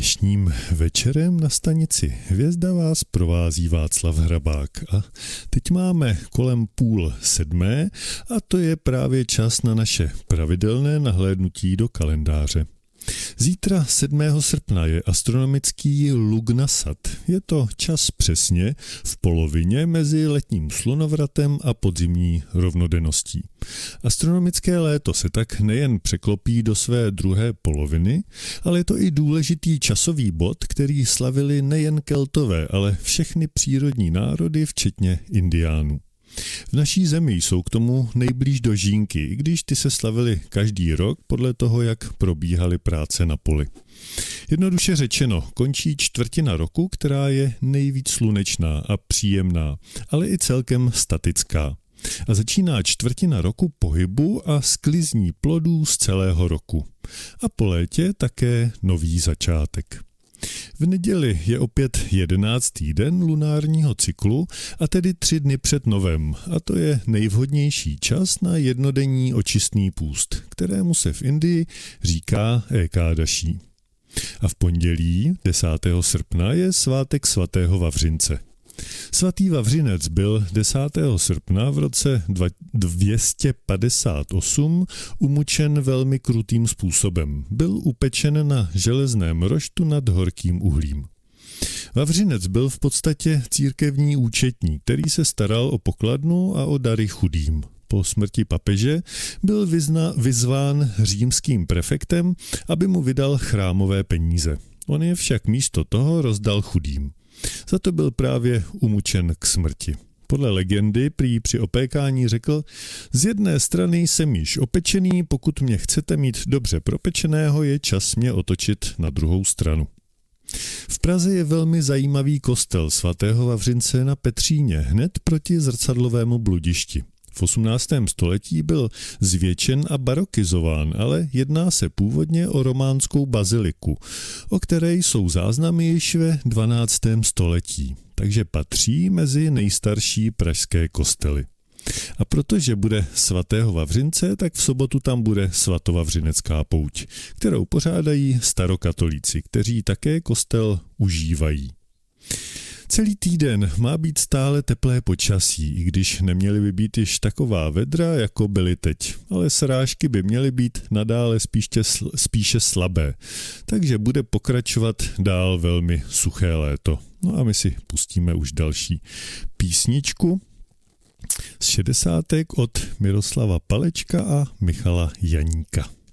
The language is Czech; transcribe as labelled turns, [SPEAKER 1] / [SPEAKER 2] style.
[SPEAKER 1] Dnešním večerem na stanici Hvězda vás provází Václav Hrabák a teď máme kolem 6:30 a to je právě čas na naše pravidelné nahlédnutí do kalendáře. Zítra 7. srpna je astronomický Lugnasat. Je to čas přesně v polovině mezi letním slunovratem a podzimní rovnodenností. Astronomické léto se tak nejen překlopí do své druhé poloviny, ale je to i důležitý časový bod, který slavili nejen Keltové, ale všechny přírodní národy, včetně Indiánů. V naší zemi jsou k tomu nejblíž dožínky, i když ty se slavily každý rok podle toho, jak probíhaly práce na poli. Jednoduše řečeno, končí čtvrtina roku, která je nejvíc slunečná a příjemná, ale i celkem statická. A začíná čtvrtina roku pohybu a sklizní plodů z celého roku. A po létě také nový začátek. V neděli je opět 11. den lunárního cyklu a tedy 3 dny před novem a to je nejvhodnější čas na jednodenní očistný půst, kterému se v Indii říká Ekadaší. A v pondělí 10. srpna je svátek svatého Vavřince. Svatý Vavřinec byl 10. srpna v roce 258 umučen velmi krutým způsobem. Byl upečen na železném roštu nad horkým uhlím. Vavřinec byl v podstatě církevní účetní, který se staral o pokladnu a o dary chudým. Po smrti papeže byl vyzván římským prefektem, aby mu vydal chrámové peníze. On je však místo toho rozdal chudým. Za to byl právě umučen k smrti. Podle legendy prý při opékání řekl: z jedné strany jsem již opečený, pokud mě chcete mít dobře propečeného, je čas mě otočit na druhou stranu. V Praze je velmi zajímavý kostel svatého Vavřince na Petříně, hned proti zrcadlovému bludišti. V 18. století byl zvětšen a barokizován, ale jedná se původně o románskou baziliku, o které jsou záznamy již ve 12. století, takže patří mezi nejstarší pražské kostely. A protože bude svatého Vavřince, tak v sobotu tam bude svatovavřinecká pouť, kterou pořádají starokatolíci, kteří také kostel užívají. Celý týden má být stále teplé počasí, i když neměly by být již taková vedra, jako byly teď, ale srážky by měly být nadále spíše slabé, takže bude pokračovat dál velmi suché léto. No a my si pustíme už další písničku z 60. od Miroslava Palečka a Michala Janíka.